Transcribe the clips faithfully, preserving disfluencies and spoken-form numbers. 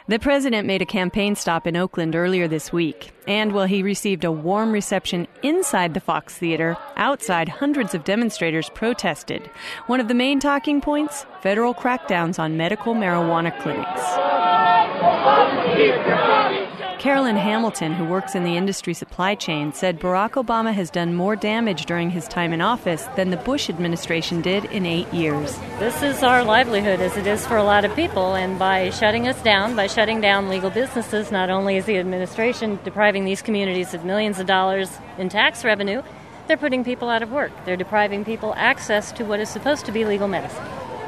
The president made a campaign stop in Oakland earlier this week. And while he received a warm reception inside the Fox Theater, outside hundreds of demonstrators protested. One of the main talking points, federal crackdowns on medical marijuana clinics. Carolyn Hamilton, who works in the industry supply chain, said Barack Obama has done more damage during his time in office than the Bush administration did in eight years. This is our livelihood, as it is for a lot of people, and by shutting us down, by shutting down legal businesses, not only is the administration depriving these communities of millions of dollars in tax revenue, they're putting people out of work. They're depriving people access to what is supposed to be legal medicine.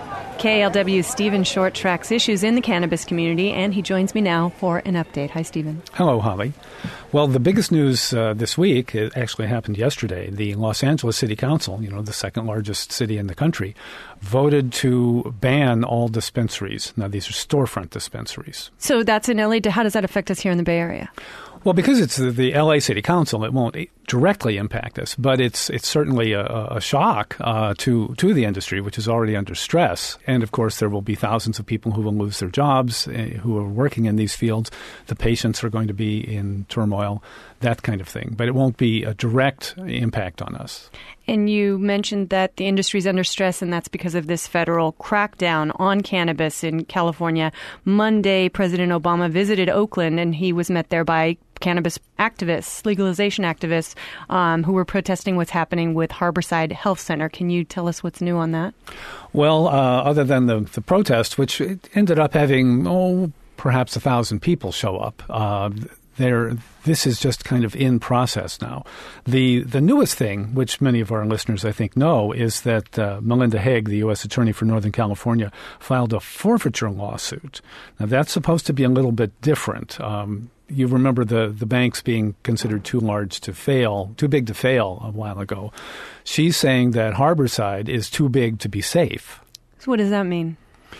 K L W's Stephen Short tracks issues in the cannabis community, and he joins me now for an update. Hi, Stephen. Hello, Holly. Well, the biggest news uh, this week, it actually happened yesterday. The Los Angeles City Council, you know, the second largest city in the country, voted to ban all dispensaries. Now, these are storefront dispensaries. So that's in L A. How does that affect us here in the Bay Area? Well, because it's the, the L A City Council, it won't directly impact us, but it's it's certainly a, a shock uh, to to the industry, which is already under stress. And of course, there will be thousands of people who will lose their jobs, uh, who are working in these fields. The patients are going to be in turmoil, that kind of thing. But it won't be a direct impact on us. And you mentioned that the industry is under stress, and that's because of this federal crackdown on cannabis in California. Monday, President Obama visited Oakland, and he was met there by cannabis activists, legalization activists, um, who were protesting what's happening with Harborside Health Center. Can you tell us what's new on that? Well, uh, other than the, the protest, which ended up having, oh, perhaps a thousand people show up, uh, there, this is just kind of in process now. The the newest thing, which many of our listeners, I think, know, is that uh, Melinda Haig, the U S Attorney for Northern California, filed a forfeiture lawsuit. Now, that's supposed to be a little bit different. Um, you remember the, the banks being considered too large to fail, too big to fail a while ago. She's saying that Harborside is too big to be safe. So what does that mean?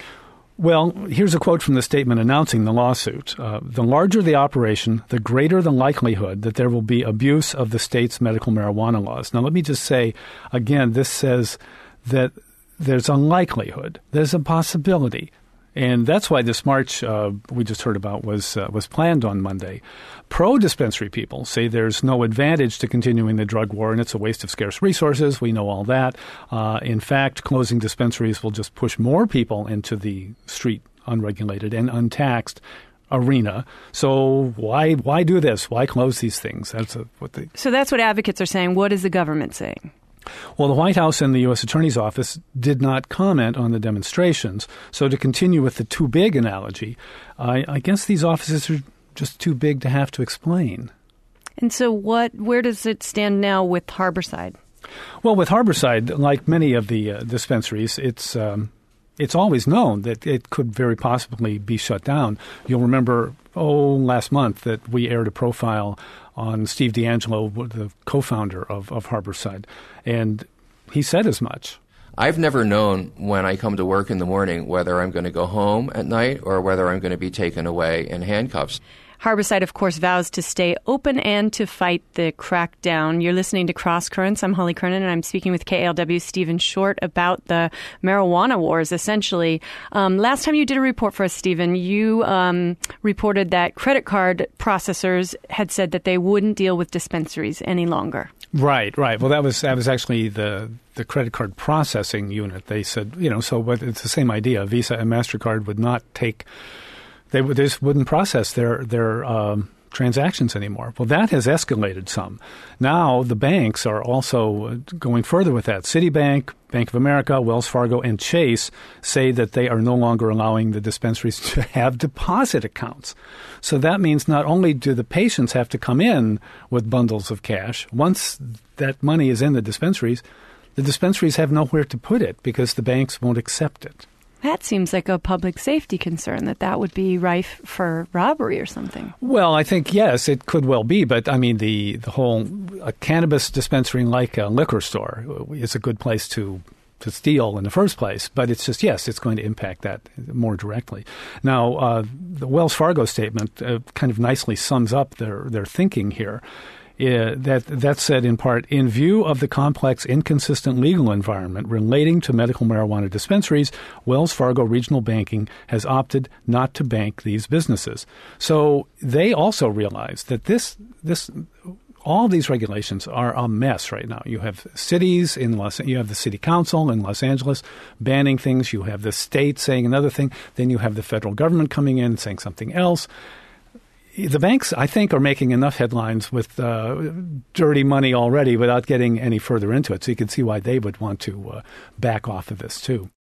Well, here's a quote from the statement announcing the lawsuit. Uh, the larger the operation, the greater the likelihood that there will be abuse of the state's medical marijuana laws. Now, let me just say, again, this says that there's a likelihood, there's a possibility. And that's why this march uh, we just heard about was uh, was planned on Monday. Pro-dispensary people say there's no advantage to continuing the drug war, and it's a waste of scarce resources. We know all that. Uh, in fact, closing dispensaries will just push more people into the street, unregulated and untaxed arena. So why why do this? Why close these things? That's a, what they. So that's what advocates are saying. What is the government saying? Well, the White House and the U S Attorney's Office did not comment on the demonstrations. So to continue with the too big analogy, I, I guess these offices are just too big to have to explain. And so what? Where does it stand now with Harborside? Well, with Harborside, like many of the uh, dispensaries, it's um, it's always known that it could very possibly be shut down. You'll remember, oh, last month that we aired a profile on Steve D'Angelo, the co-founder of, of Harborside, and he said as much. I've never known when I come to work in the morning whether I'm going to go home at night or whether I'm going to be taken away in handcuffs. Harborside, of course, vows to stay open and to fight the crackdown. You're listening to Cross Currents. I'm Holly Kernan, and I'm speaking with K L W's Stephen Short about the marijuana wars, essentially. Um, last time you did a report for us, Stephen, you um, reported that credit card processors had said that they wouldn't deal with dispensaries any longer. Right, right. Well, that was that was actually the the credit card processing unit. They said, you know, so but it's the same idea. Visa and MasterCard would not take. They, they just wouldn't process their their um, transactions anymore. Well, that has escalated some. Now the banks are also going further with that. Citibank, Bank of America, Wells Fargo, and Chase say that they are no longer allowing the dispensaries to have deposit accounts. So that means not only do the patients have to come in with bundles of cash, once that money is in the dispensaries, the dispensaries have nowhere to put it because the banks won't accept it. That seems like a public safety concern, that that would be rife for robbery or something. Well, I think, yes, it could well be. But, I mean, the, the whole a cannabis dispensary like a liquor store is a good place to to steal in the first place. But it's just, yes, it's going to impact that more directly. Now, uh, the Wells Fargo statement uh, kind of nicely sums up their, their thinking here. Uh, that that said, in part, in view of the complex, inconsistent legal environment relating to medical marijuana dispensaries, Wells Fargo Regional Banking has opted not to bank these businesses. So they also realize that this this all these regulations are a mess right now. You have cities in Los, you have the city council in Los Angeles banning things. You have the state saying another thing. Then you have the federal government coming in and saying something else. The banks, I think, are making enough headlines with uh, dirty money already without getting any further into it. So you can see why they would want to uh, back off of this, too.